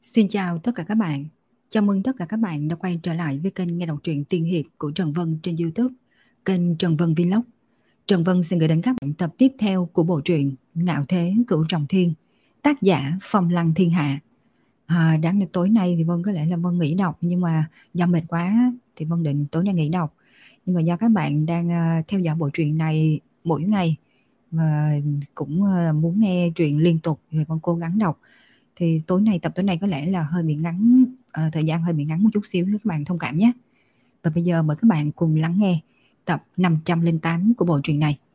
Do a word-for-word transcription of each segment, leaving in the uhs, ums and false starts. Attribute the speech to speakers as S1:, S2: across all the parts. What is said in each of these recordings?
S1: Xin chào tất cả các bạn. Chào mừng tất cả các bạn đã quay trở lại với kênh nghe đọc truyện tiên hiệp của Trần Vân trên YouTube, kênh Trần Vân Vlog. Trần Vân xin gửi đến các bạn tập tiếp theo của bộ truyện Ngạo Thế Cửu Trọng Thiên, tác giả Phong Lăng Thiên Hạ. À, đáng lẽ tối nay thì Vân có lẽ là Vân nghỉ đọc, nhưng mà do mệt quá thì Vân định tối nay nghỉ đọc. Nhưng mà do các bạn đang uh, theo dõi bộ truyện này mỗi ngày và cũng uh, muốn nghe truyện liên tục thì Vân cố gắng đọc. Thì tối nay tập tối nay có lẽ là hơi bị ngắn, uh, thời gian hơi bị ngắn một chút xíu, các bạn thông cảm nhé. Và bây giờ mời các bạn cùng lắng nghe tập năm trăm lẻ tám của bộ truyện này.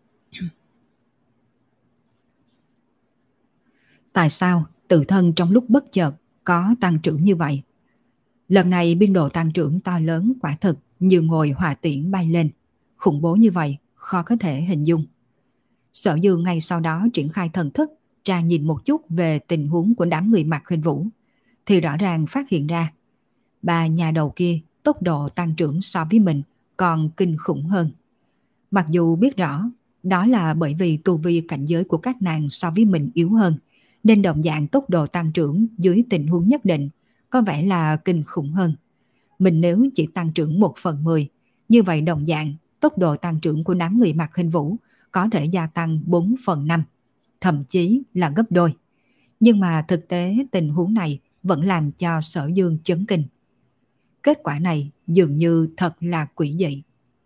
S1: Tại sao tự thân trong lúc bất chợt có tăng trưởng như vậy? Lần này biên độ tăng trưởng to lớn quả thực như ngồi hỏa tiễn bay lên, khủng bố như vậy khó có thể hình dung. Sở Dương ngay sau đó triển khai thần thức tra nhìn một chút về tình huống của đám người Mạc Khinh Vũ, thì rõ ràng phát hiện ra ba nhà đầu kia tốc độ tăng trưởng so với mình còn kinh khủng hơn. Mặc dù biết rõ đó là bởi vì tu vi cảnh giới của các nàng so với mình yếu hơn, nên đồng dạng tốc độ tăng trưởng dưới tình huống nhất định có vẻ là kinh khủng hơn. Mình nếu chỉ tăng trưởng một phần mười, như vậy đồng dạng tốc độ tăng trưởng của đám người Mạc Khinh Vũ có thể gia tăng bốn phần năm, thậm chí là gấp đôi. Nhưng mà thực tế tình huống này vẫn làm cho Sở Dương chấn kinh. Kết quả này dường như thật là quỷ dị.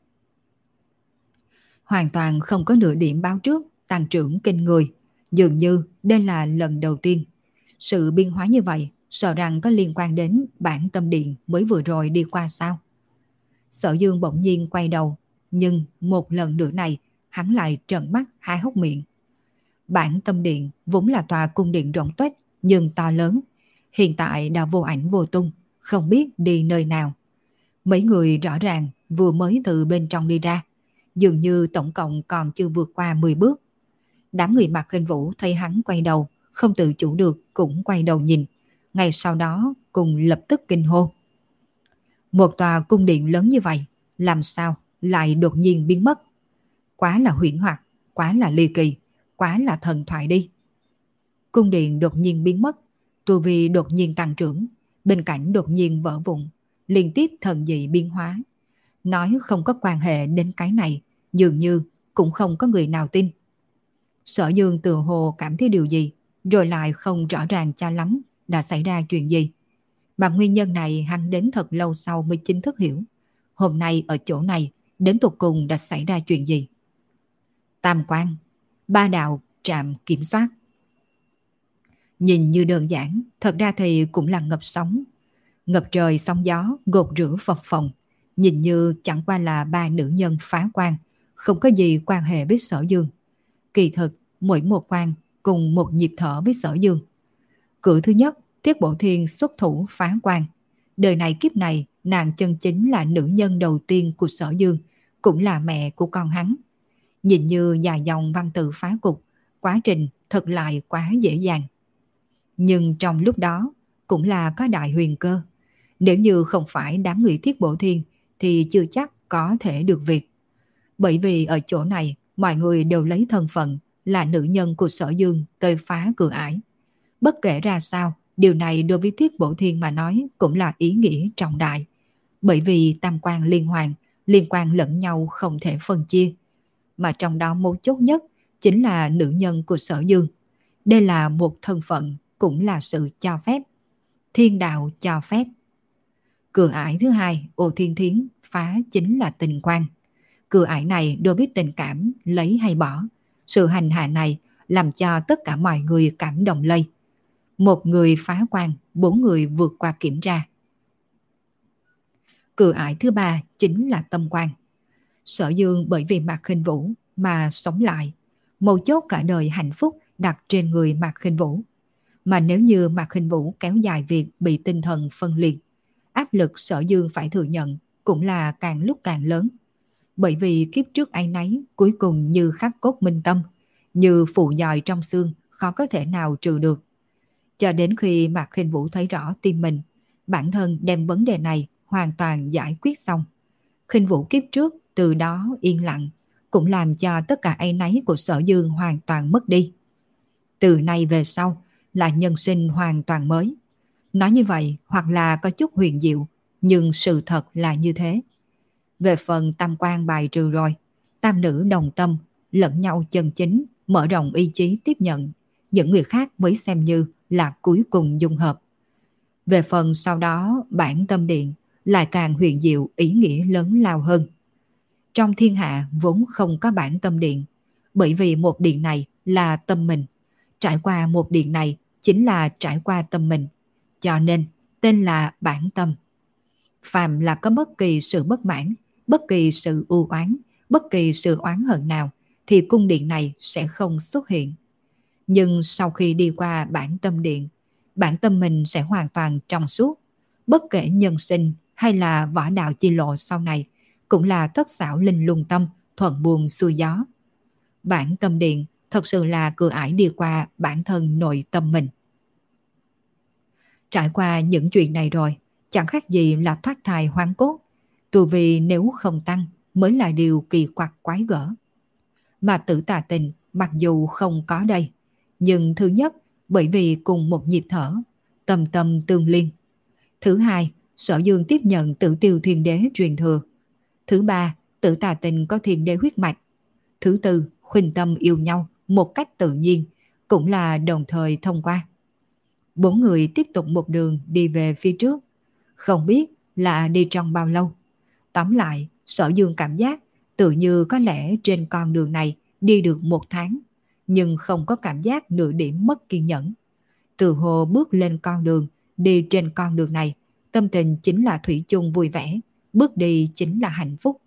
S1: Hoàn toàn không có nửa điểm báo trước tăng trưởng kinh người, dường như đây là lần đầu tiên. Sự biến hóa như vậy sợ rằng có liên quan đến bản tâm điện mới vừa rồi đi qua sao? Sở Dương bỗng nhiên quay đầu, nhưng một lần nữa này hắn lại trợn mắt há hốc miệng. Bản tâm điện vốn là tòa cung điện rộng tuếch nhưng to lớn, hiện tại đã vô ảnh vô tung, không biết đi nơi nào. Mấy người rõ ràng vừa mới từ bên trong đi ra, dường như tổng cộng còn chưa vượt qua mười bước. Đám người Mạc Khinh Vũ thấy hắn quay đầu, không tự chủ được cũng quay đầu nhìn, ngay sau đó cùng lập tức kinh hô. Một tòa cung điện lớn như vậy, làm sao lại đột nhiên biến mất? Quá là huyễn hoặc, quá là ly kỳ, quá là thần thoại đi. Cung điện đột nhiên biến mất, tu vi đột nhiên tăng trưởng, bên cạnh đột nhiên vỡ vụn, liên tiếp thần dị biến hóa. Nói không có quan hệ đến cái này, dường như cũng không có người nào tin. Sở Dương tự hồ cảm thấy điều gì, rồi lại không rõ ràng cho lắm đã xảy ra chuyện gì. Mà nguyên nhân này hắn đến thật lâu sau mới chính thức hiểu. Hôm nay ở chỗ này, đến tột cùng đã xảy ra chuyện gì? Tam quan, ba đạo, trạm kiểm soát. Nhìn như đơn giản, thật ra thì cũng là ngập sóng. Ngập trời sóng gió, gột rửa phập phồng. Nhìn như chẳng qua là ba nữ nhân phá quan, không có gì quan hệ với Sở Dương. Kỳ thực, mỗi một quan cùng một nhịp thở với Sở Dương. Cửa thứ nhất, Tiết Bổ Thiên xuất thủ phá quan. Đời này kiếp này, nàng chân chính là nữ nhân đầu tiên của Sở Dương, cũng là mẹ của con hắn. Nhìn như dài dòng văn tự phá cục, quá trình thật lại quá dễ dàng. Nhưng trong lúc đó cũng là có đại huyền cơ. Nếu như không phải đám người Tiết Bổ Thiên thì chưa chắc có thể được việc. Bởi vì ở chỗ này mọi người đều lấy thân phận là nữ nhân của Sở Dương tới phá cửa ải. Bất kể ra sao, điều này đối với Tiết Bổ Thiên mà nói cũng là ý nghĩa trọng đại. Bởi vì tam quan liên hoàn, liên quan lẫn nhau không thể phân chia. Mà trong đó mấu chốt nhất chính là nữ nhân của Sở Dương. Đây là một thân phận, cũng là sự cho phép. Thiên đạo cho phép. Cửa ải thứ hai, Ô Thiên Thiến phá chính là tình quan. Cửa ải này đối với tình cảm lấy hay bỏ. Sự hành hạ này làm cho tất cả mọi người cảm động lây. Một người phá quan, bốn người vượt qua kiểm tra. Cửa ải thứ ba chính là tâm quan. Sở Dương bởi vì Mạc Khinh Vũ mà sống lại. Mấu chốt cả đời hạnh phúc đặt trên người Mạc Khinh Vũ. Mà nếu như Mạc Khinh Vũ kéo dài việc bị tinh thần phân liệt, áp lực Sở Dương phải thừa nhận cũng là càng lúc càng lớn. Bởi vì kiếp trước áy náy cuối cùng như khắc cốt minh tâm, như phụ dòi trong xương, khó có thể nào trừ được. Cho đến khi Mạc Khinh Vũ thấy rõ tim mình, bản thân đem vấn đề này hoàn toàn giải quyết xong. Khinh Vũ kiếp trước từ đó yên lặng, cũng làm cho tất cả áy náy của Sở Dương hoàn toàn mất đi. Từ nay về sau là nhân sinh hoàn toàn mới. Nói như vậy hoặc là có chút huyền diệu, nhưng sự thật là như thế. Về phần tam quan bài trừ rồi, tam nữ đồng tâm, lẫn nhau chân chính, mở rộng ý chí tiếp nhận, những người khác mới xem như là cuối cùng dung hợp. Về phần sau đó bản tâm điện lại càng huyền diệu ý nghĩa lớn lao hơn. Trong thiên hạ vốn không có bản tâm điện, bởi vì một điện này là tâm mình, trải qua một điện này chính là trải qua tâm mình, cho nên tên là bản tâm. Phàm là có bất kỳ sự bất mãn, bất kỳ sự ưu oán, bất kỳ sự oán hận nào thì cung điện này sẽ không xuất hiện. Nhưng sau khi đi qua bản tâm điện, bản tâm mình sẽ hoàn toàn trong suốt. Bất kể nhân sinh hay là võ đạo chi lộ sau này, cũng là thất xảo linh lung tâm, thuận buồm xuôi gió. Bản tâm điện thật sự là cửa ải đi qua bản thân nội tâm mình. Trải qua những chuyện này rồi, chẳng khác gì là thoát thai hoang cốt. Tu vì nếu không tăng mới là điều kỳ quặc quái gở. Mà Tử Tà Tình mặc dù không có đây, nhưng thứ nhất bởi vì cùng một nhịp thở, tâm tâm tương liên. Thứ hai, Sở Dương tiếp nhận Tử Tiêu Thiên Đế truyền thừa. Thứ ba, Tử Tà Tình có thiên đế huyết mạch. Thứ tư, khuynh tâm yêu nhau một cách tự nhiên, cũng là đồng thời thông qua. Bốn người tiếp tục một đường đi về phía trước, không biết là đi trong bao lâu. Tóm lại, Sở Dương cảm giác tự như có lẽ trên con đường này đi được một tháng, nhưng không có cảm giác nửa điểm mất kiên nhẫn. Từ hồ bước lên con đường, đi trên con đường này, tâm tình chính là thủy chung vui vẻ, bước đi chính là hạnh phúc.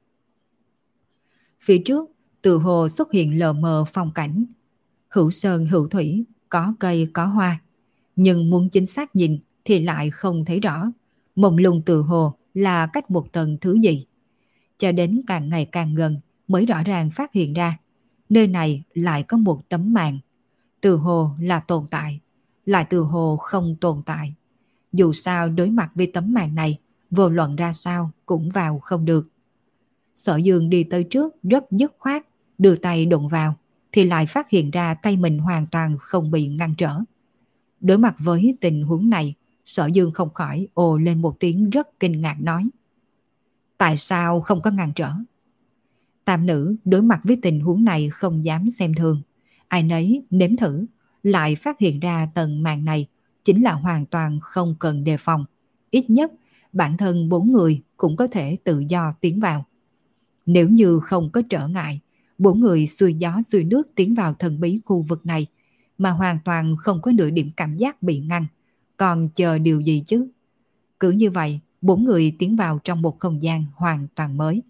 S1: Phía trước, từ hồ xuất hiện lờ mờ phong cảnh. Hữu sơn hữu thủy, có cây có hoa. Nhưng muốn chính xác nhìn thì lại không thấy rõ. Mông lung từ hồ là cách một tầng thứ gì. Cho đến càng ngày càng gần mới rõ ràng phát hiện ra. Nơi này lại có một tấm màn. Từ hồ là tồn tại, lại từ hồ không tồn tại. Dù sao đối mặt với tấm màn này, vô luận ra sao cũng vào không được. Sở Dương đi tới trước rất dứt khoát, đưa tay đụng vào, thì lại phát hiện ra tay mình hoàn toàn không bị ngăn trở. Đối mặt với tình huống này, Sở Dương không khỏi ồ lên một tiếng rất kinh ngạc nói. Tại sao không có ngăn trở? Tam nữ đối mặt với tình huống này không dám xem thường. Ai nấy nếm thử, lại phát hiện ra tầng màn này chính là hoàn toàn không cần đề phòng. Ít nhất, bản thân bốn người cũng có thể tự do tiến vào. Nếu như không có trở ngại, bốn người xuôi gió xuôi nước tiến vào thần bí khu vực này, mà hoàn toàn không có nửa điểm cảm giác bị ngăn, còn chờ điều gì chứ? Cứ như vậy, bốn người tiến vào trong một không gian hoàn toàn mới.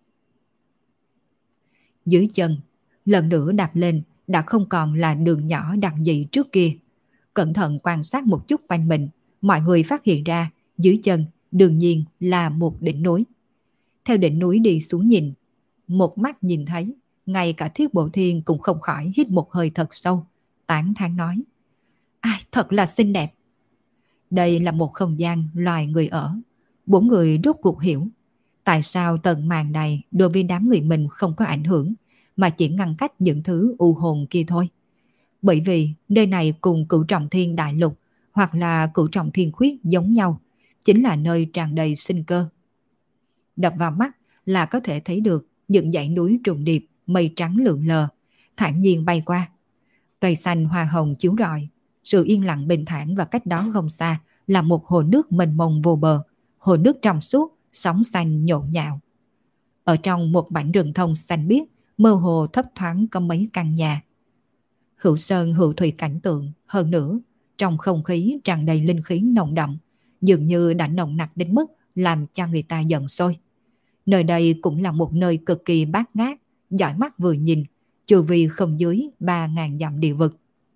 S1: Dưới chân, lần nữa đạp lên đã không còn là đường nhỏ đặc dị trước kia. Cẩn thận quan sát một chút quanh mình, mọi người phát hiện ra dưới chân đương nhiên là một đỉnh núi. Theo đỉnh núi đi xuống nhìn, một mắt nhìn thấy, ngay cả Thiết Bộ Thiên cũng không khỏi hít một hơi thật sâu, tán thán nói. Ai, thật là xinh đẹp. Đây là một không gian loài người ở. Bốn người rốt cuộc hiểu tại sao tầng màn này đối với đám người mình không có ảnh hưởng, mà chỉ ngăn cách những thứ u hồn kia thôi. Bởi vì nơi này cùng Cửu Trọng Thiên Đại Lục hoặc là Cửu Trọng Thiên Khuyết giống nhau, chính là nơi tràn đầy sinh cơ. Đập vào mắt là có thể thấy được những dãy núi trùng điệp, mây trắng lượn lờ, thản nhiên bay qua. Cây xanh hoa hồng chiếu rọi, sự yên lặng bình thản, và cách đó không xa là một hồ nước mênh mông vô bờ, hồ nước trong suốt, sóng xanh nhộn nhạo. Ở trong một mảnh rừng thông xanh biếc, mơ hồ thấp thoáng có mấy căn nhà. Hữu sơn hữu thủy cảnh tượng, hơn nữa, trong không khí tràn đầy linh khí nồng đậm, dường như đã nồng nặc đến mức làm cho người ta giận sôi. Nơi đây cũng là một nơi cực kỳ bát ngát, dõi mắt vừa nhìn, chu vi không dưới ba ngàn dặm địa vực.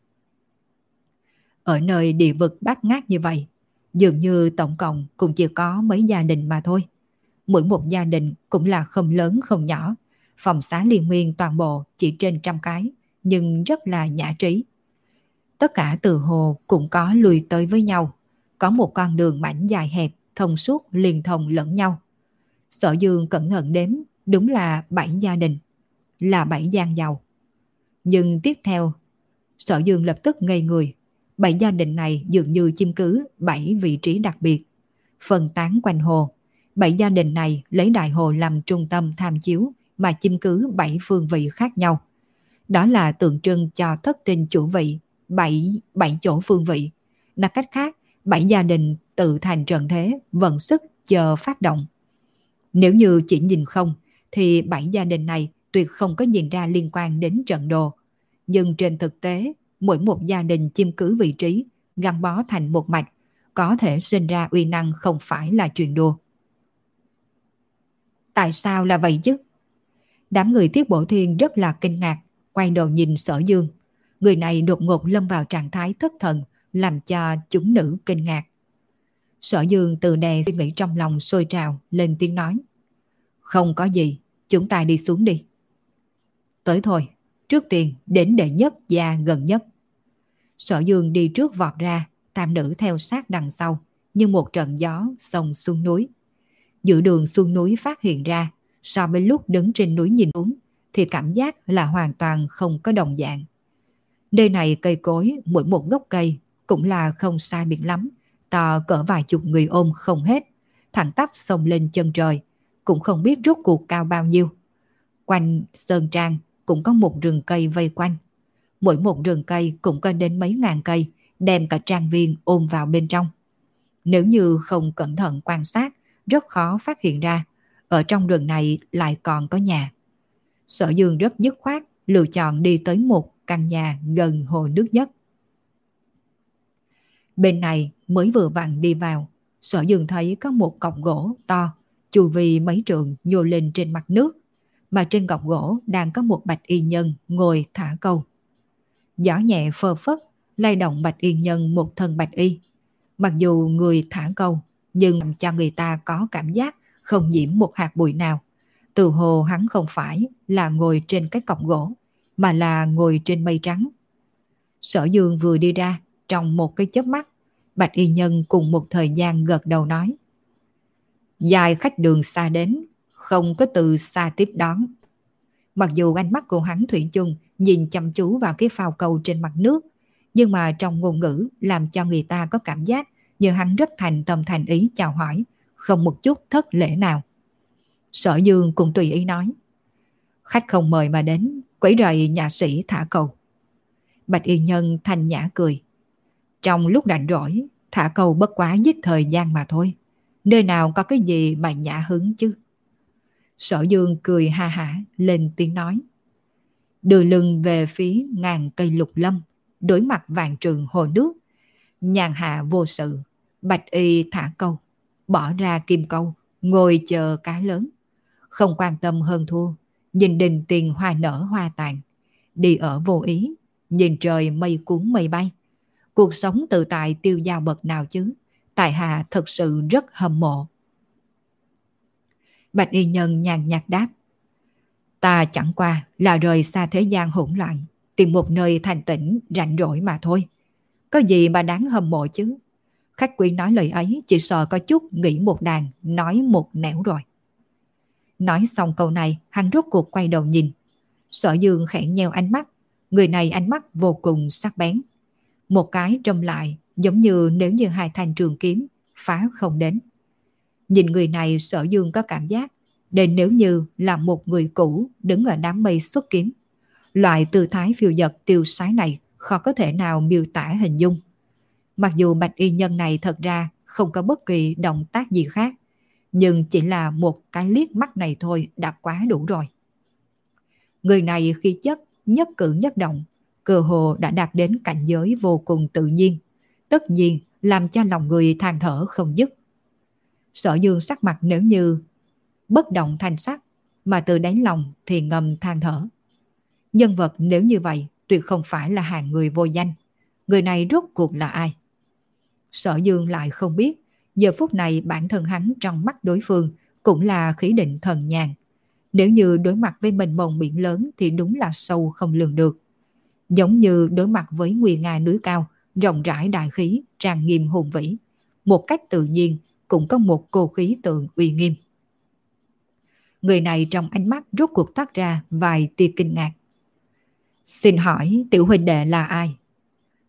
S1: Ở nơi địa vực bát ngát như vậy, dường như tổng cộng cũng chỉ có mấy gia đình mà thôi. Mỗi một gia đình cũng là không lớn không nhỏ, phòng xá liên miên toàn bộ chỉ trên trăm cái, nhưng rất là nhã trí. Tất cả từ hồ cũng có lùi tới với nhau, có một con đường mảnh dài hẹp, thông suốt liên thông lẫn nhau. Sở Dương cẩn thận đếm, đúng là bảy gia đình, là bảy gian giàu. Nhưng tiếp theo, Sở Dương lập tức ngây người, Bảy gia đình này dường như chiếm cứ bảy vị trí đặc biệt, phân tán quanh hồ. Bảy gia đình này lấy đại hồ làm trung tâm tham chiếu mà chiếm cứ bảy phương vị khác nhau. Đó là tượng trưng cho thất tinh chủ vị, bảy, bảy chỗ phương vị. Nói cách khác, bảy gia đình tự thành trận thế, vận sức chờ phát động. Nếu như chỉ nhìn không, thì bảy gia đình này tuyệt không có nhìn ra liên quan đến trận đồ. Nhưng trên thực tế, mỗi một gia đình chiếm cứ vị trí, gắn bó thành một mạch, có thể sinh ra uy năng không phải là chuyện đùa. Tại sao là vậy chứ? Đám người Tiết Bổ Thiên rất là kinh ngạc, quay đầu nhìn Sở Dương. Người này đột ngột lâm vào trạng thái thất thần, làm cho chúng nữ kinh ngạc. Sở Dương từ đè suy nghĩ trong lòng sôi trào, lên tiếng nói. Không có gì, chúng ta đi xuống đi. Tới thôi, trước tiên đến đệ nhất gia gần nhất. Sở Dương đi trước vọt ra, tam nữ theo sát đằng sau, như một trận gió xông xuống núi. Giữa đường xuống núi phát hiện ra, so với lúc đứng trên núi nhìn xuống, thì cảm giác là hoàn toàn không có đồng dạng. Nơi này cây cối, mỗi một gốc cây cũng là không sai biệt lắm, to cỡ vài chục người ôm không hết, thẳng tắp xông lên chân trời, cũng không biết rốt cuộc cao bao nhiêu. Quanh sơn trang cũng có một rừng cây vây quanh. Mỗi một rừng cây cũng có đến mấy ngàn cây, đem cả trang viên ôm vào bên trong. Nếu như không cẩn thận quan sát, rất khó phát hiện ra, ở trong rừng này lại còn có nhà. Sở Dương rất dứt khoát, lựa chọn đi tới một căn nhà gần hồ nước nhất. Bên này mới vừa vặn đi vào, Sở Dương thấy có một cọc gỗ to, chu vi mấy trượng nhô lên trên mặt nước, mà trên cọc gỗ đang có một bạch y nhân ngồi thả câu. Gió nhẹ phơ phất, lay động bạch y nhân một thân bạch y. Mặc dù người thả câu, nhưng làm cho người ta có cảm giác không nhiễm một hạt bụi nào. Từ hồ hắn không phải là ngồi trên cái cọc gỗ, mà là ngồi trên mây trắng. Sở Dương vừa đi ra, trong một cái chớp mắt, bạch y nhân cùng một thời gian gật đầu nói. Dài khách đường xa đến, không có từ xa tiếp đón. Mặc dù ánh mắt của hắn thủy chung nhìn chăm chú vào cái phao câu trên mặt nước, nhưng mà trong ngôn ngữ làm cho người ta có cảm giác như hắn rất thành tâm thành ý chào hỏi, không một chút thất lễ nào. Sở Dương cũng tùy ý nói. Khách không mời mà đến, quấy rầy nhà sĩ thả câu. Bạch y nhân thanh nhã cười. Trong lúc rảnh rỗi, thả câu bất quá giết thời gian mà thôi. Nơi nào có cái gì mà nhã hứng chứ? Sở Dương cười ha hả lên tiếng nói. Đưa lưng về phía ngàn cây lục lâm, đối mặt vạn trường hồ nước. Nhàn hạ vô sự, bạch y thả câu, bỏ ra kim câu, ngồi chờ cá lớn. Không quan tâm hơn thua, nhìn đình tiền hoa nở hoa tàn. Đi ở vô ý, nhìn trời mây cuốn mây bay. Cuộc sống tự tại tiêu dao bậc nào chứ? Tại hạ thật sự rất hâm mộ. Bạch y nhân nhàn nhạt đáp. Ta chẳng qua là rời xa thế gian hỗn loạn, tìm một nơi thanh tĩnh rảnh rỗi mà thôi. Có gì mà đáng hâm mộ chứ? Khách quý nói lời ấy chỉ sợ có chút nghĩ một đàn, nói một nẻo rồi. Nói xong câu này, hắn rốt cuộc quay đầu nhìn. Sở Dương khẽ nheo ánh mắt. Người này ánh mắt vô cùng sắc bén. Một cái trông lại giống như nếu như hai thanh trường kiếm phá không đến. Nhìn người này, Sở Dương có cảm giác đến nếu như là một người cũ đứng ở đám mây xuất kiếm. Loại tư thái phiêu dật tiêu sái này khó có thể nào miêu tả hình dung. Mặc dù bạch y nhân này thật ra không có bất kỳ động tác gì khác, nhưng chỉ là một cái liếc mắt này thôi đã quá đủ rồi. Người này khi chất nhất cử nhất động, cơ hồ đã đạt đến cảnh giới vô cùng tự nhiên, tất nhiên làm cho lòng người than thở không dứt. Sở Dương sắc mặt nếu như bất động thanh sắc, mà từ đáy lòng thì ngầm than thở. Nhân vật nếu như vậy tuyệt không phải là hạng người vô danh. Người này rốt cuộc là ai? Sở Dương lại không biết. Giờ phút này bản thân hắn trong mắt đối phương cũng là khí định thần nhàn. Nếu như đối mặt với mênh mông biển lớn thì đúng là sâu không lường được. Giống như đối mặt với nguy nga núi cao, rộng rãi đại khí, tràn nghiêm hùng vĩ. Một cách tự nhiên cũng có một cô khí tượng uy nghiêm. Người này trong ánh mắt rốt cuộc toát ra vài tia kinh ngạc. Xin hỏi tiểu huynh đệ là ai?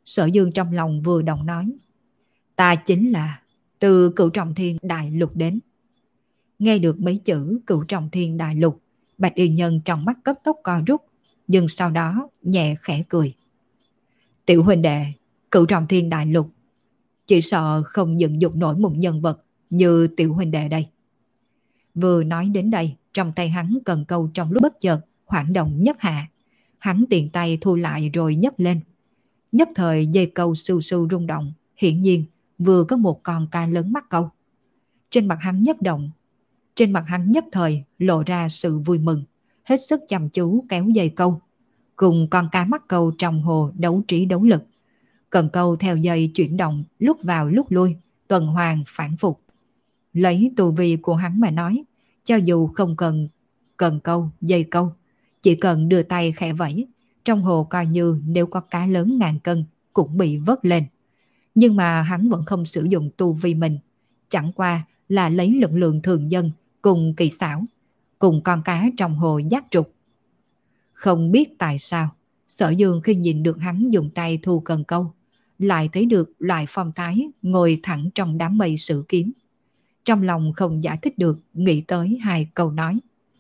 S1: Sở Dương trong lòng vừa động nói, ta chính là từ Cửu Trọng Thiên Đại Lục đến. Nghe được mấy chữ Cửu Trọng Thiên Đại Lục, Bạch Y Nhân trong mắt cấp tốc co rút, nhưng sau đó nhẹ khẽ cười. Tiểu huynh đệ, Cửu Trọng Thiên Đại Lục, chỉ sợ không dựng dục nổi một nhân vật như tiểu huynh đệ đây. Vừa nói đến đây, trong tay hắn cần câu trong lúc bất chợt hoảng động nhất hạ. Hắn tiện tay thu lại rồi nhấc lên. Nhất thời dây câu sưu sưu rung động, hiển nhiên vừa có một con cá lớn mắc câu. Trên mặt hắn nhất động, trên mặt hắn nhất thời lộ ra sự vui mừng, hết sức chăm chú kéo dây câu, cùng con cá mắc câu trong hồ đấu trí đấu lực. Cần câu theo dây chuyển động lúc vào lúc lui, tuần hoàn phản phục. Lấy tu vi của hắn mà nói, cho dù không cần cần câu, dây câu, chỉ cần đưa tay khẽ vẫy, trong hồ coi như nếu có cá lớn ngàn cân cũng bị vớt lên. Nhưng mà hắn vẫn không sử dụng tu vi mình, chẳng qua là lấy lực lượng thường dân cùng kỳ xảo, cùng con cá trong hồ giác trục. Không biết tại sao, Sở Dương khi nhìn được hắn dùng tay thu cần câu, lại thấy được loại phong thái ngồi thẳng trong đám mây sử kiếm. Trong lòng không giải thích được, nghĩ tới hai câu nói.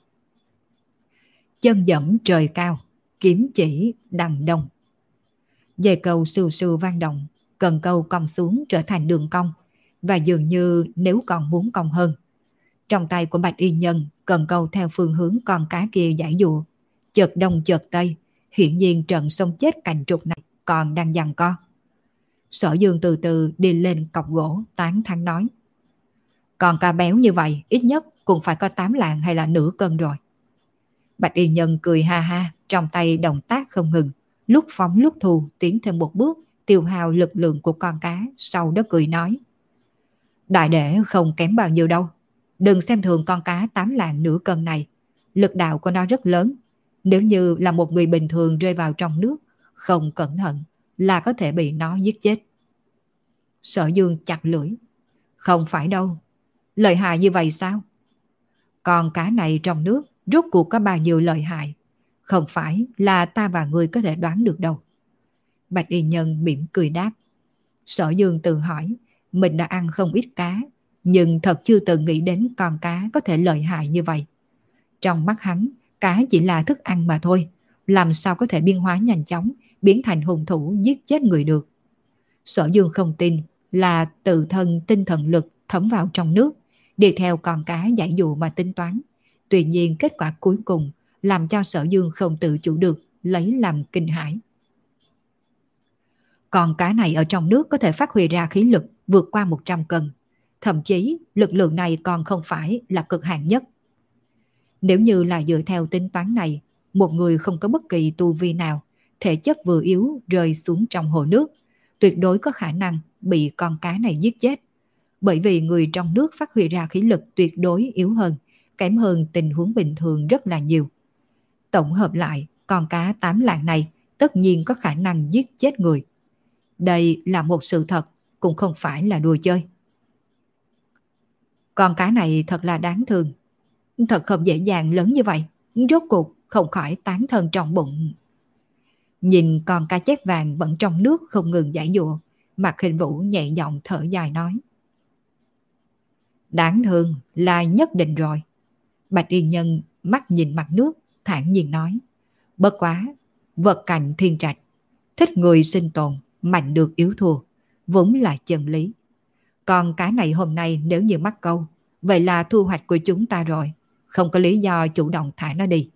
S1: Chân dẫm trời cao, kiếm chỉ đằng đông. Dây câu sưu sưu vang động, cần câu cong xuống trở thành đường cong, và dường như nếu còn muốn cong hơn. Trong tay của Bạch Y Nhân, cần câu theo phương hướng con cá kia giải dụa, chợt đông chợt tây, hiển nhiên trận sống chết cạnh trục này còn đang giằng co. Sở Dương từ từ đi lên cọc gỗ, tán thán nói, còn cá béo như vậy ít nhất cũng phải có tám lạng hay là nửa cân rồi. Bạch Y Nhân cười ha ha, trong tay động tác không ngừng, lúc phóng lúc thu, tiến thêm một bước, tiêu hao lực lượng của con cá, sau đó cười nói, đại đệ không kém bao nhiêu đâu, đừng xem thường con cá tám lạng nửa cân này, lực đạo của nó rất lớn, nếu như là một người bình thường rơi vào trong nước, không cẩn thận là có thể bị nó giết chết. Sở Dương chặt lưỡi, không phải đâu, lợi hại như vậy sao? Con cá này trong nước rốt cuộc có bao nhiêu lợi hại, không phải là ta và người có thể đoán được đâu. Bạch Y Nhân mỉm cười đáp. Sở Dương tự hỏi, mình đã ăn không ít cá, nhưng thật chưa từng nghĩ đến con cá có thể lợi hại như vậy. Trong mắt hắn, cá chỉ là thức ăn mà thôi, làm sao có thể biến hóa nhanh chóng, biến thành hung thủ giết chết người được. Sở Dương không tin là tự thân tinh thần lực thấm vào trong nước, đi theo con cá giải dụ mà tính toán. Tuy nhiên kết quả cuối cùng làm cho Sở Dương không tự chủ được, lấy làm kinh hãi. Con cá này ở trong nước có thể phát huy ra khí lực vượt qua một trăm cân. Thậm chí lực lượng này còn không phải là cực hạn nhất. Nếu như là dựa theo tính toán này, một người không có bất kỳ tu vi nào, thể chất vừa yếu rơi xuống trong hồ nước, tuyệt đối có khả năng bị con cá này giết chết. Bởi vì người trong nước phát huy ra khí lực tuyệt đối yếu hơn, kém hơn tình huống bình thường rất là nhiều. Tổng hợp lại, con cá tám lạng này tất nhiên có khả năng giết chết người. Đây là một sự thật, cũng không phải là đùa chơi. Con cá này thật là đáng thương. Thật không dễ dàng lớn như vậy, rốt cuộc không khỏi tán thân trong bụng. Nhìn con cá chép vàng vẫn trong nước không ngừng giải dụa, Mạc Khinh Vũ nhẹ giọng thở dài nói. Đáng thương là nhất định rồi. Bạch Y Nhân mắt nhìn mặt nước, thản nhiên nói. Bất quá, vật cạnh thiên trạch, thích người sinh tồn, mạnh được yếu thua, vốn là chân lý. Còn cá này hôm nay nếu như mắc câu, vậy là thu hoạch của chúng ta rồi, không có lý do chủ động thả nó đi.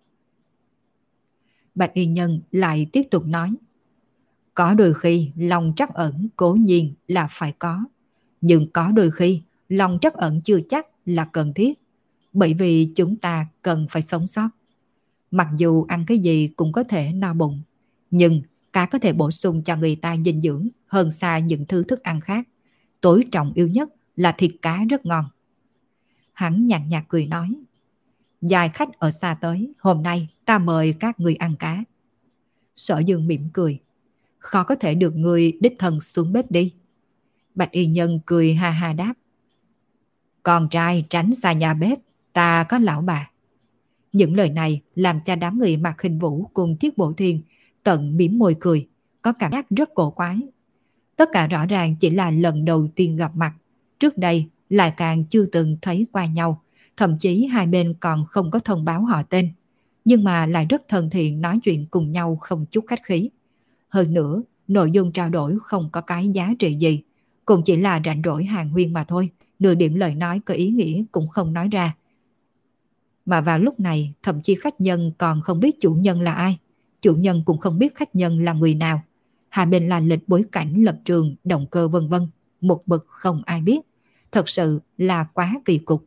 S1: Bạch Y Nhân lại tiếp tục nói. Có đôi khi lòng trắc ẩn cố nhiên là phải có, nhưng có đôi khi lòng trắc ẩn chưa chắc là cần thiết, bởi vì chúng ta cần phải sống sót. Mặc dù ăn cái gì cũng có thể no bụng, nhưng cá có thể bổ sung cho người ta dinh dưỡng hơn xa những thứ thức ăn khác. Tối trọng yếu nhất là thịt cá rất ngon. Hắn nhạt nhạt cười nói. Dài khách ở xa tới, hôm nay ta mời các người ăn cá. Sở Dương mỉm cười. Khó có thể được người đích thân xuống bếp đi. Bạch Y Nhân cười ha ha đáp. Con trai tránh xa nhà bếp, ta có lão bà. Những lời này làm cho đám người Mạc Khinh Vũ cùng Thiết Bộ Thiên tận mỉm môi cười, có cảm giác rất cổ quái. Tất cả rõ ràng chỉ là lần đầu tiên gặp mặt. Trước đây lại càng chưa từng thấy qua nhau, thậm chí hai bên còn không có thông báo họ tên. Nhưng mà lại rất thân thiện, nói chuyện cùng nhau không chút khách khí. Hơn nữa, nội dung trao đổi không có cái giá trị gì, cũng chỉ là rảnh rỗi hàn huyên mà thôi, nửa điểm lời nói có ý nghĩa cũng không nói ra. Mà vào lúc này, thậm chí khách nhân còn không biết chủ nhân là ai, chủ nhân cũng không biết khách nhân là người nào. Hai bên là lịch, bối cảnh, lập trường, động cơ vân vân, một mực không ai biết. Thật sự là quá kỳ cục.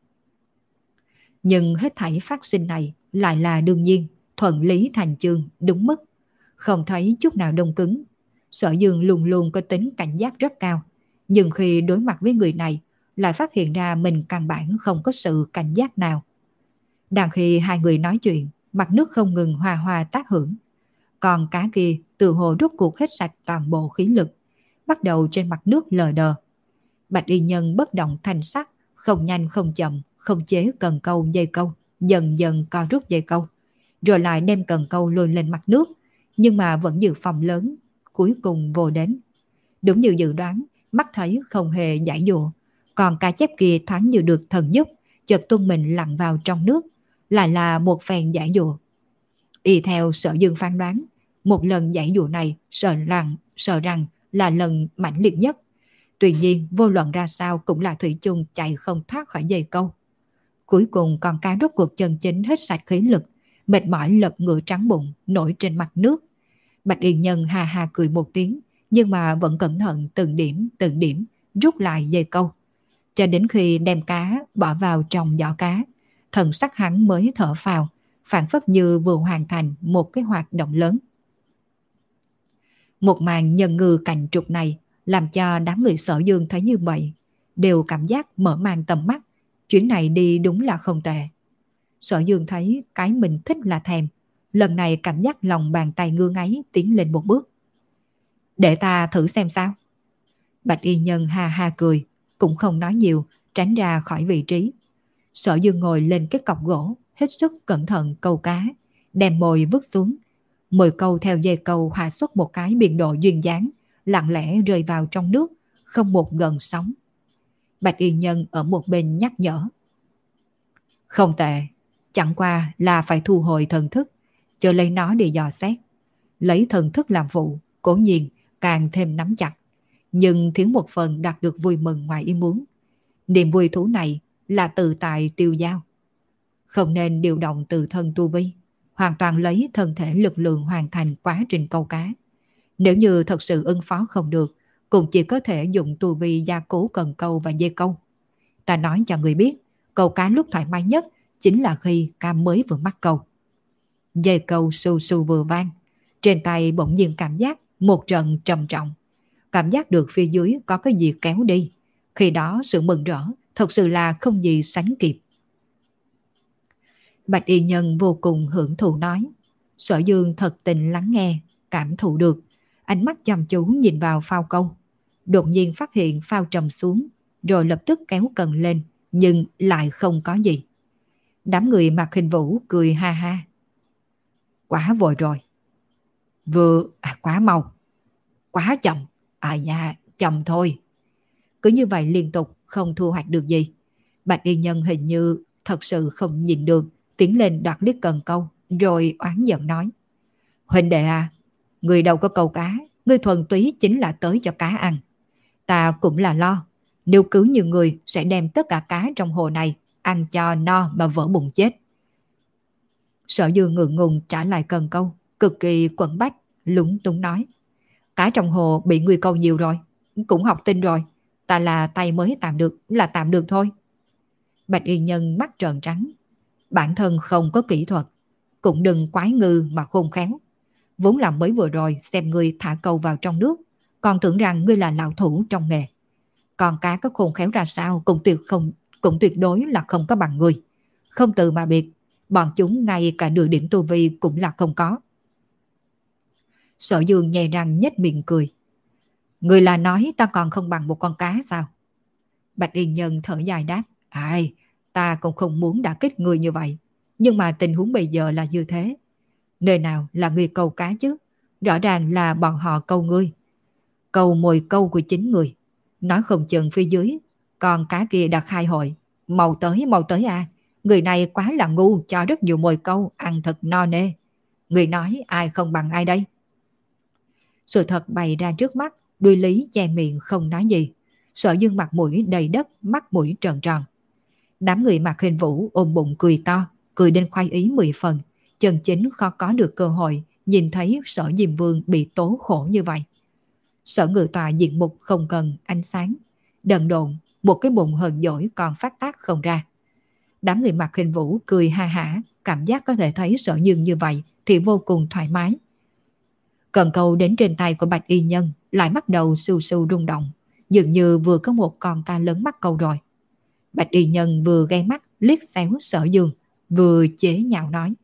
S1: Nhưng hết thảy phát sinh này lại là đương nhiên, thuận lý thành chương, đúng mức, không thấy chút nào đông cứng. Sở Dương luôn luôn có tính cảnh giác rất cao, nhưng khi đối mặt với người này lại phát hiện ra mình căn bản không có sự cảnh giác nào. Đang khi hai người nói chuyện, mặt nước không ngừng hòa hòa tác hưởng. Còn cá kia từ hồ rút cuộc hết sạch toàn bộ khí lực, bắt đầu trên mặt nước lờ đờ. Bạch y nhân bất động thanh sắc, không nhanh không chậm, không chế cần câu dây câu, dần dần co rút dây câu, rồi lại đem cần câu lùi lên mặt nước, nhưng mà vẫn dự phòng lớn, cuối cùng vô đến. Đúng như dự đoán, mắt thấy không hề giải dụa, còn cá chép kia thoáng như được thần giúp, chợt tung mình lặn vào trong nước, lại là một phen giải dụa. Y theo Sở Dương phán đoán, một lần giải dụa này sợ rằng, sợ rằng là lần mãnh liệt nhất. Tuy nhiên vô luận ra sao cũng là thủy chung chạy không thoát khỏi dây câu. Cuối cùng con cá rốt cuộc chân chính hết sạch khí lực, mệt mỏi lật ngửa trắng bụng nổi trên mặt nước. Bạch y nhân hà hà cười một tiếng, nhưng mà vẫn cẩn thận từng điểm từng điểm rút lại dây câu, cho đến khi đem cá bỏ vào trong giỏ cá, thần sắc hắn mới thở phào, phản phất như vừa hoàn thành một cái hoạt động lớn. Một màn nhân ngư cạnh trục này làm cho đám người Sở Dương thấy như vậy, đều cảm giác mở mang tầm mắt, chuyến này đi đúng là không tệ. Sở Dương thấy cái mình thích là thèm, lần này cảm giác lòng bàn tay ngứa ngáy tiến lên một bước. Để ta thử xem sao. Bạch y nhân ha ha cười, cũng không nói nhiều, tránh ra khỏi vị trí. Sở Dương ngồi lên cái cọc gỗ, hết sức cẩn thận câu cá, đem mồi vứt xuống. Mồi câu theo dây câu hạ xuất một cái biên độ duyên dáng, lặng lẽ rơi vào trong nước, không một gợn sóng. Bạch y nhân ở một bên nhắc nhở. Không tệ, chẳng qua là phải thu hồi thần thức, chờ lấy nó để dò xét. Lấy thần thức làm phụ, cố nhiên càng thêm nắm chặt, nhưng thiếu một phần đạt được vui mừng ngoài ý muốn. Niềm vui thú này là từ tại tiêu dao. Không nên điều động từ thân tu vi, hoàn toàn lấy thân thể lực lượng hoàn thành quá trình câu cá. Nếu như thật sự ứng phó không được, cũng chỉ có thể dùng tu vi gia cố cần câu và dây câu. Ta nói cho người biết, câu cá lúc thoải mái nhất chính là khi cá mới vừa mắc câu. Dây câu su su vừa vang, trên tay bỗng nhiên cảm giác một trận trầm trọng. Cảm giác được phía dưới có cái gì kéo đi. Khi đó sự mừng rỡ thật sự là không gì sánh kịp. Bạch y nhân vô cùng hưởng thụ nói. Sở Dương thật tình lắng nghe, cảm thụ được, ánh mắt chăm chú nhìn vào phao câu. Đột nhiên phát hiện phao trầm xuống, rồi lập tức kéo cần lên, nhưng lại không có gì. Đám người Mạc Hình Vũ cười ha ha. Quá vội rồi. Vừa, à, quá mau. Quá chậm. À dạ, chậm thôi. Cứ như vậy liên tục không thu hoạch được gì. Bạch y nhân hình như thật sự không nhìn được, tiến lên đoạt liếc cần câu, rồi oán giận nói. Huynh đệ à, người đâu có câu cá, người thuần túy chính là tới cho cá ăn. Ta cũng là lo, nếu cứ như người sẽ đem tất cả cá trong hồ này ăn cho no mà vỡ bụng chết. Sở Dương ngượng ngùng trả lại cần câu, cực kỳ quẫn bách, lúng túng nói. Cá trong hồ bị người câu nhiều rồi, cũng học tinh rồi, ta là tay mới tạm được, là tạm được thôi. Bạch y nhân mắt trợn trắng. Bản thân không có kỹ thuật, cũng đừng quái ngư mà khôn khéo. Vốn là mới vừa rồi xem ngươi thả câu vào trong nước, còn tưởng rằng ngươi là lão thủ trong nghề. Còn cá có khôn khéo ra sao cũng tuyệt không cũng tuyệt đối là không có bằng ngươi. Không từ mà biệt, bọn chúng ngay cả nửa điểm tu vi cũng là không có. Sở Dương nhè răng nhếch miệng cười. Người là nói ta còn không bằng một con cá sao? Bạch y nhân thở dài đáp. Ai, ta cũng không muốn đả kích người như vậy, nhưng mà tình huống bây giờ là như thế. Nơi nào là người câu cá chứ? Rõ ràng là bọn họ câu ngươi. Câu mồi câu của chính người. Nói không chừng phía dưới còn cá kia đã khai hội. Mau tới, mau tới à. Người này quá là ngu, cho rất nhiều mồi câu, ăn thật no nê. Người nói ai không bằng ai đây? Sự thật bày ra trước mắt, đuôi lý che miệng không nói gì. Sở Dương mặt mũi đầy đất, mắt mũi tròn tròn. Đám người mặc hình vũ ôm bụng cười to, cười đến khoái ý mười phần. Chân chính khó có được cơ hội nhìn thấy Sở Diêm Vương bị tố khổ như vậy. Sở Ngự Tọa diện mục không cần ánh sáng, đần độn, một cái bụng hờn dỗi còn phát tác không ra. Đám người mặc hình vũ cười ha hả, cảm giác có thể thấy Sở Dương như vậy thì vô cùng thoải mái. Cần câu đến trên tay của Bạch Y Nhân lại bắt đầu sù sù rung động, dường như vừa có một con cá lớn mắc câu rồi. Bạch Y Nhân vừa ghé mắt liếc xéo Sở Dương, vừa chế nhạo nói: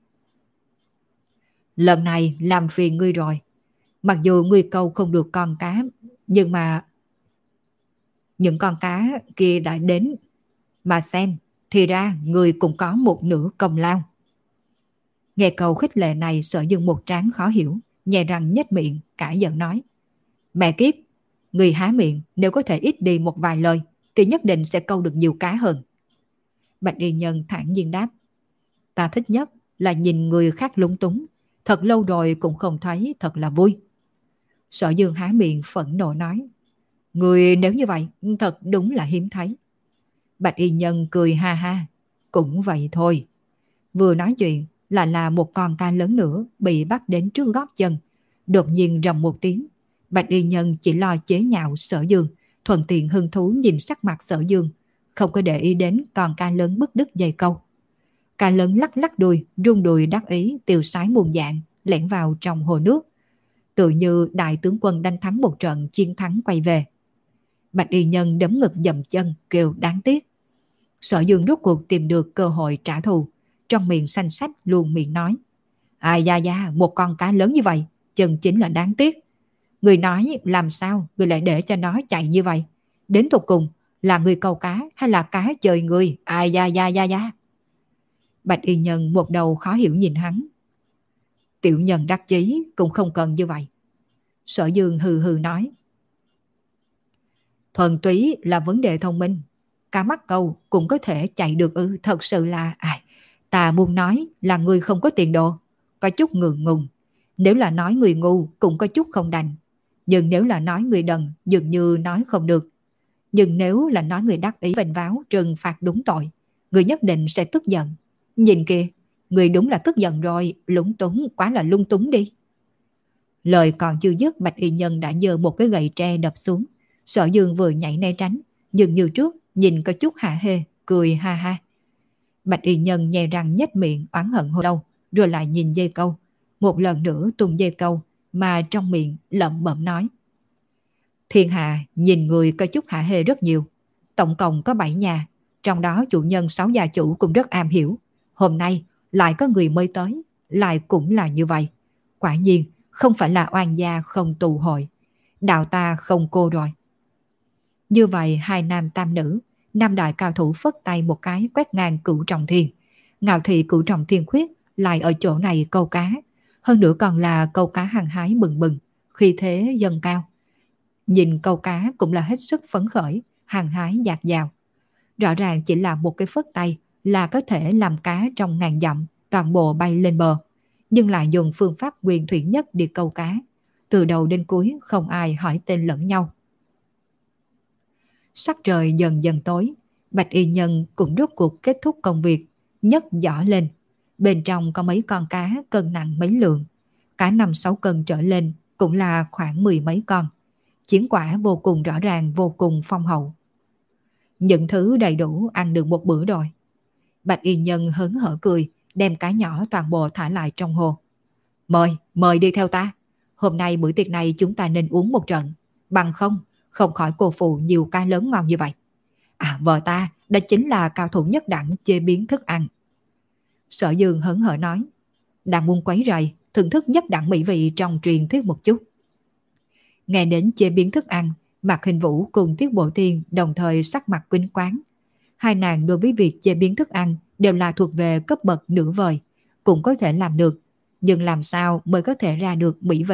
S1: lần này làm phiền ngươi rồi. Mặc dù ngươi câu không được con cá, nhưng mà những con cá kia đã đến. Mà xem, thì ra ngươi cũng có một nửa công lao. Nghe câu khích lệ này, Sở Dương một trán khó hiểu, nhè răng nhếch miệng, cãi giận nói: mẹ kiếp, ngươi há miệng nếu có thể ít đi một vài lời thì nhất định sẽ câu được nhiều cá hơn. Bạch Y Nhân thản nhiên đáp: ta thích nhất là nhìn người khác lúng túng, thật lâu rồi cũng không thấy, thật là vui. Sở Dương há miệng phẫn nộ nói: người nếu như vậy thật đúng là hiếm thấy. Bạch Y Nhân cười ha ha: cũng vậy thôi. Vừa nói chuyện là là một con cá lớn nữa bị bắt đến trước gót chân. Đột nhiên rầm một tiếng, Bạch Y Nhân chỉ lo chế nhạo Sở Dương, thuận tiện hứng thú nhìn sắc mặt Sở Dương, không có để ý đến con cá lớn bứt đứt dây câu. Cá lớn lắc lắc đuôi, rung đùi đắc ý, tiêu sái muôn dạng, lẻn vào trong hồ nước, tự như đại tướng quân đánh thắng một trận chiến thắng quay về. Bạch Y Nhân đấm ngực dậm chân kêu đáng tiếc. Sở Dương rốt cuộc tìm được cơ hội trả thù, trong miệng xanh xách luôn miệng nói: ai da da, một con cá lớn như vậy chân chính là đáng tiếc. Người nói làm sao người lại để cho nó chạy như vậy? Đến tục cùng là người câu cá hay là cá chơi người? Ai da da da da. Bạch Y Nhân một đầu khó hiểu nhìn hắn. Tiểu nhân đắc chí cũng không cần như vậy. Sở Dương hừ hừ nói: thuần túy là vấn đề thông minh. Cá mắc câu cũng có thể chạy được ư? Thật sự là ai, ta muốn nói là người không có tiền đồ, có chút ngượng ngùng. Nếu là nói người ngu cũng có chút không đành, nhưng nếu là nói người đần dường như nói không được. Nhưng nếu là nói người đắc ý vênh váo trừng phạt đúng tội, người nhất định sẽ tức giận. Nhìn kìa, người đúng là tức giận rồi, lúng túng, quá là lung túng đi. Lời còn chưa dứt, Bạch Y Nhân đã giơ một cái gậy tre đập xuống. Sở Dương vừa nhảy né tránh, nhưng như trước nhìn có chút hạ hê, cười ha ha. Bạch Y Nhân nhè răng nhếch miệng oán hận hồi lâu, rồi lại nhìn dây câu, một lần nữa tung dây câu, mà trong miệng lẩm bẩm nói: thiên hạ nhìn người có chút hạ hê rất nhiều. Tổng cộng có bảy nhà, trong đó chủ nhân sáu gia chủ cũng rất am hiểu. Hôm nay lại có người mới tới, lại cũng là như vậy. Quả nhiên không phải là oan gia không tụ hội, đạo ta không cô rồi. Như vậy hai nam tam nữ, năm đại cao thủ phất tay một cái quét ngang Cửu Trọng Thiên. Ngạo thị Cửu Trọng Thiên Khuyết lại ở chỗ này câu cá, hơn nữa còn là câu cá hăng hái bừng bừng, khi thế dâng cao. Nhìn câu cá cũng là hết sức phấn khởi, hăng hái dạt dào. Rõ ràng chỉ là một cái phất tay là có thể làm cá trong ngàn dặm toàn bộ bay lên bờ, nhưng lại dùng phương pháp huyền thủy nhất đi câu cá. Từ đầu đến cuối không ai hỏi tên lẫn nhau. Sắc trời dần dần tối, Bạch Y Nhân cũng rốt cuộc kết thúc công việc, nhấc giỏ lên. Bên trong có mấy con cá cân nặng mấy lượng, cá năm sáu cân trở lên cũng là khoảng mười mấy con. Chiến quả vô cùng rõ ràng, vô cùng phong hậu. Những thứ đầy đủ ăn được một bữa rồi. Bạch Y Nhân hớn hở cười, đem cá nhỏ toàn bộ thả lại trong hồ. Mời, mời đi theo ta. Hôm nay bữa tiệc này chúng ta nên uống một trận, bằng không, không khỏi cô phụ nhiều cá lớn ngon như vậy. À, vợ ta, đó chính là cao thủ nhất đẳng chế biến thức ăn. Sở Dương hớn hở nói, đang muốn quấy rầy, thưởng thức nhất đẳng mỹ vị trong truyền thuyết một chút. Nghe đến chế biến thức ăn, Mạc Hình Vũ cùng Tiết Bộ Tiên đồng thời sắc mặt quýnh quáng. Hai nàng đối với việc chế biến thức ăn đều là thuộc về cấp bậc nửa vời, cũng có thể làm được, nhưng làm sao mới có thể ra được mỹ vị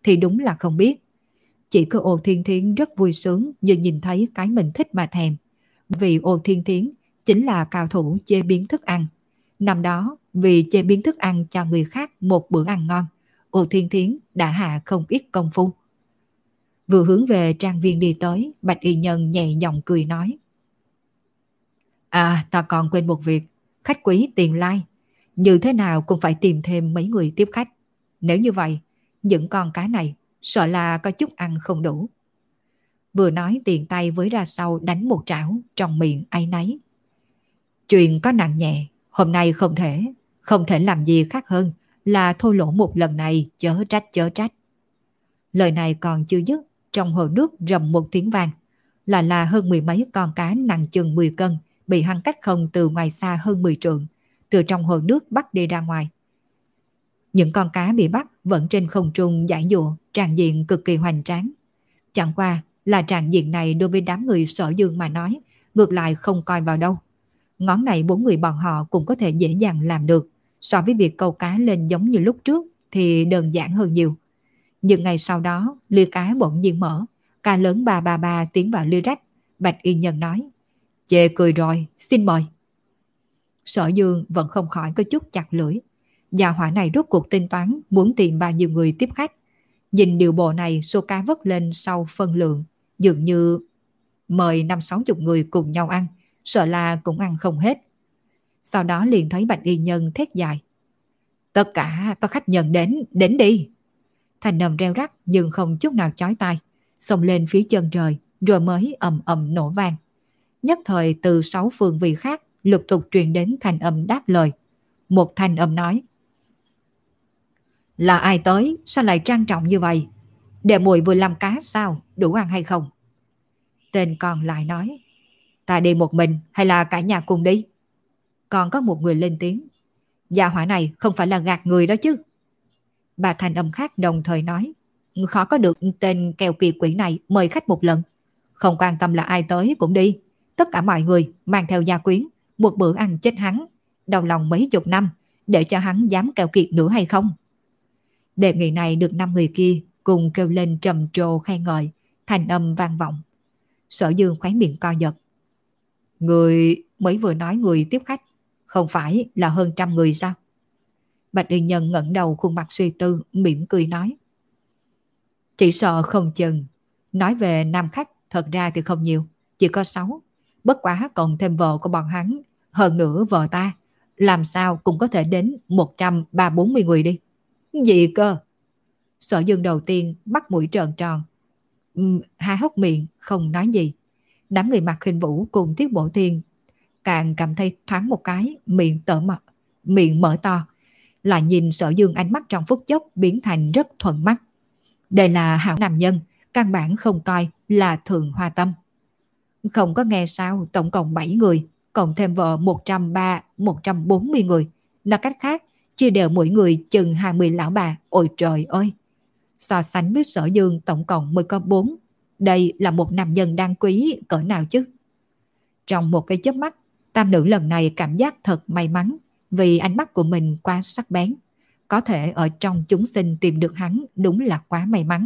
S1: thì đúng là không biết. Chỉ có Ô Thiên Thiến rất vui sướng như nhìn thấy cái mình thích mà thèm. Vì Ô Thiên Thiến chính là cao thủ chế biến thức ăn. Năm đó, vì chế biến thức ăn cho người khác một bữa ăn ngon, Ô Thiên Thiến đã hạ không ít công phu. Vừa hướng về trang viên đi tới, Bạch Y Nhân nhẹ giọng cười nói. À, ta còn quên một việc. Khách quý tiền lai. Như thế nào cũng phải tìm thêm mấy người tiếp khách. Nếu như vậy, những con cá này sợ là có chút ăn không đủ. Vừa nói tiền tay với ra sau đánh một trảo trong miệng áy náy. Chuyện có nặng nhẹ, hôm nay không thể, không thể làm gì khác hơn là thô lỗ một lần này, chớ trách chớ trách. Lời này còn chưa dứt, trong hồ nước rầm một tiếng vang, là là hơn mười mấy con cá nặng chừng mười cân bị hắn cách không từ ngoài xa hơn mười trượng, từ trong hồ nước bắt đi ra ngoài. Những con cá bị bắt vẫn trên không trung giải dụa, tràn diện cực kỳ hoành tráng. Chẳng qua là tràn diện này đối với đám người Sở Dương mà nói, ngược lại không coi vào đâu. Ngón này bốn người bọn họ cũng có thể dễ dàng làm được, so với việc câu cá lên giống như lúc trước thì đơn giản hơn nhiều. Nhưng ngày sau đó, lưới cá bỗng nhiên mở, cá lớn ba ba ba tiến vào lưới rách. Bạch Y Nhân nói, chê cười rồi, xin mời. Sở Dương vẫn không khỏi có chút chặt lưỡi. Gia hỏa này rốt cuộc tính toán muốn tìm bao nhiêu người tiếp khách. Nhìn điều bộ này, số cá vất lên sau phân lượng, dường như mời năm sáu chục người cùng nhau ăn, sợ là cũng ăn không hết. Sau đó liền thấy Bạch Y Nhân thét dài, tất cả có khách nhận đến, đến đi. Thành nầm reo rắc nhưng không chút nào chói tai, xông lên phía chân trời rồi mới ầm ầm nổ vang. Nhất thời từ sáu phương vị khác lục tục truyền đến thành âm đáp lời. Một thanh âm nói, là ai tới, sao lại trang trọng như vậy? Để mùi vừa làm cá sao, đủ ăn hay không? Tên còn lại nói, ta đi một mình hay là cả nhà cùng đi? Còn có một người lên tiếng, gia hỏa này không phải là gạt người đó chứ? Bà thành âm khác đồng thời nói, khó có được tên kèo kỳ quỷ này mời khách một lần. Không quan tâm là ai tới cũng đi. Tất cả mọi người mang theo gia quyến, một bữa ăn chết hắn, đau lòng mấy chục năm, để cho hắn dám kèo kiệt nữa hay không? Đề nghị này được năm người kia cùng kêu lên trầm trồ khen ngợi, thành âm vang vọng. Sở Dương khóe miệng co giật. Người mới vừa nói người tiếp khách, không phải là hơn trăm người sao? Bạch Y Nhân ngẩng đầu khuôn mặt suy tư, mỉm cười nói, chỉ sợ không chừng. Nói về nam khách thật ra thì không nhiều, chỉ có sáu. Bất quá còn thêm vợ của bọn hắn, hơn nữa vợ ta, làm sao cũng có thể đến một trăm ba bốn mươi người đi. Gì cơ? Sở Dương đầu tiên mắt mũi trợn tròn, uhm, há hốc miệng không nói gì. Đám người mặc Khinh Vũ cùng Tiết Bổ Thiên càng cảm thấy thoáng một cái miệng tở mặt, miệng mở to, lại nhìn Sở Dương ánh mắt trong phút chốc biến thành rất thuận mắt. Đây là hảo nam nhân, căn bản không coi là thượng hoa tâm. Không có nghe sao, tổng cộng bảy người, cộng thêm vợ một trăm ba mươi, một trăm bốn mươi người. Nói cách khác, chia đều mỗi người chừng hai mươi lão bà. Ôi trời ơi! So sánh với Sở Dương tổng cộng mới có bốn. Đây là một nam nhân đáng quý cỡ nào chứ? Trong một cái chớp mắt, tam nữ lần này cảm giác thật may mắn vì ánh mắt của mình quá sắc bén. Có thể ở trong chúng sinh tìm được hắn đúng là quá may mắn.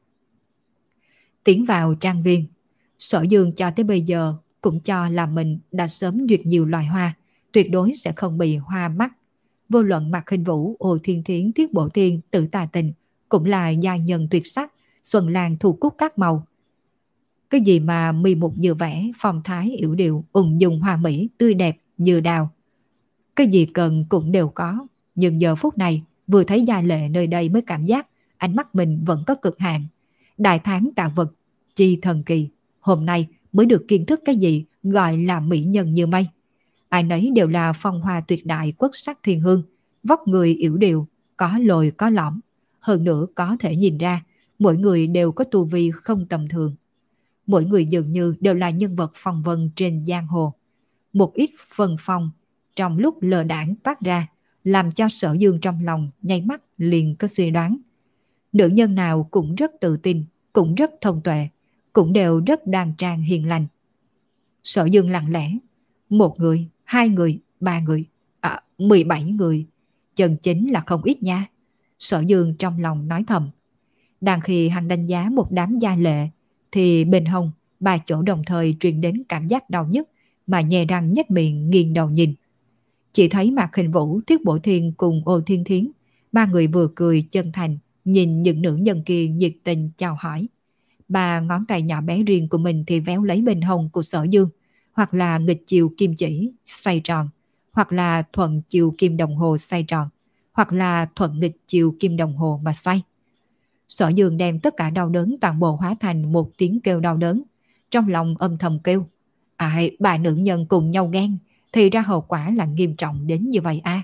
S1: Tiến vào trang viên, Sở Dương cho tới bây giờ cũng cho là mình đã sớm duyệt nhiều loài hoa, tuyệt đối sẽ không bị hoa mắt. Vô luận Mạc Khinh Vũ, Ô Thiên Thiến, Tiết Bổ Thiên, Tử Tà Tình cũng là giai nhân tuyệt sắc, xuân lan thu cúc các màu. Cái gì mà mì mục như vẽ, phong thái yểu điệu, ung dung hoa mỹ, tươi đẹp như đào. Cái gì cần cũng đều có, nhưng giờ phút này vừa thấy gia lệ nơi đây mới cảm giác ánh mắt mình vẫn có cực hạn. Đại tháng tạo vật chi thần kỳ, hôm nay mới được kiến thức cái gì gọi là mỹ nhân như mây. Ai nấy đều là phong hoa tuyệt đại, quốc sắc thiên hương, vóc người yểu điệu, có lồi có lõm. Hơn nữa có thể nhìn ra, mỗi người đều có tu vi không tầm thường. Mỗi người dường như đều là nhân vật phong vân trên giang hồ. Một ít phân phong trong lúc lờ đãng toát ra, làm cho Sở Dương trong lòng nháy mắt liền có suy đoán. Nữ nhân nào cũng rất tự tin, cũng rất thông tuệ, cũng đều rất đoan trang hiền lành. Sở Dương lặng lẽ, một người, hai người, ba người, à, mười bảy người, chân chính là không ít nha. Sở Dương trong lòng nói thầm. Đang khi hắn đánh giá một đám gia lệ, thì bên hông, ba chỗ đồng thời truyền đến cảm giác đau nhức mà nhè răng nhếch miệng nghiêng đầu nhìn. Chỉ thấy Mạc Hình Vũ, Thiết Bổ Thiên cùng Ô Thiên Thiến, ba người vừa cười chân thành, nhìn những nữ nhân kia nhiệt tình chào hỏi. Ba ngón tay nhỏ bé riêng của mình thì véo lấy bên hông của Sở Dương, hoặc là nghịch chiều kim chỉ xoay tròn, hoặc là thuận chiều kim đồng hồ xoay tròn, hoặc là thuận nghịch chiều kim đồng hồ mà xoay. Sở Dương đem tất cả đau đớn toàn bộ hóa thành một tiếng kêu đau đớn, trong lòng âm thầm kêu: ai bà nữ nhân cùng nhau ghen, thì ra hậu quả là nghiêm trọng đến như vậy a. À?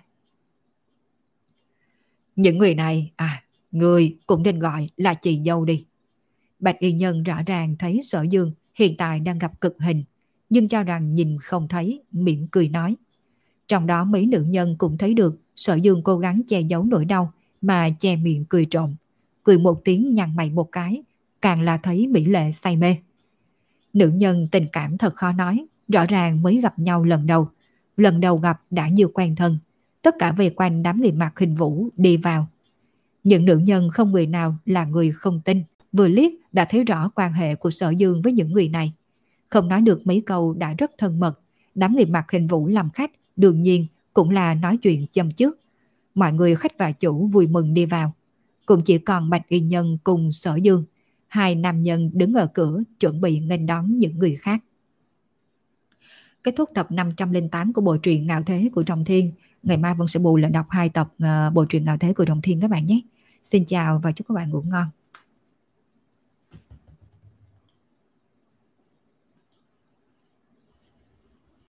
S1: Những người này, à, người cũng nên gọi là chị dâu đi. Bạch y nhân rõ ràng thấy Sở Dương hiện tại đang gặp cực hình, nhưng cho rằng nhìn không thấy, mỉm cười nói. Trong đó mấy nữ nhân cũng thấy được Sở Dương cố gắng che giấu nỗi đau mà che miệng cười trộm, cười một tiếng nhăn mày một cái, càng là thấy mỹ lệ say mê. Nữ nhân tình cảm thật khó nói, rõ ràng mới gặp nhau lần đầu, lần đầu gặp đã như quen thân, tất cả về quanh đám người Mạc Hình Vũ đi vào. Những nữ nhân không người nào là người không tin, vừa liếc đã thấy rõ quan hệ của Sở Dương với những người này. Không nói được mấy câu đã rất thân mật, đám người Mạc Hình Vũ làm khách đương nhiên cũng là nói chuyện châm chước. Mọi người khách và chủ vui mừng đi vào, cũng chỉ còn Bạch y nhân cùng Sở Dương, hai nam nhân đứng ở cửa chuẩn bị nghênh đón những người khác. Kết thúc tập năm trăm lẻ tám của bộ truyện Ngạo Thế của Trọng Thiên. Ngày mai vẫn sẽ bù là đọc hai tập uh, bộ truyện Ngạo Thế của Trọng Thiên các bạn nhé. Xin chào và chúc các bạn ngủ ngon.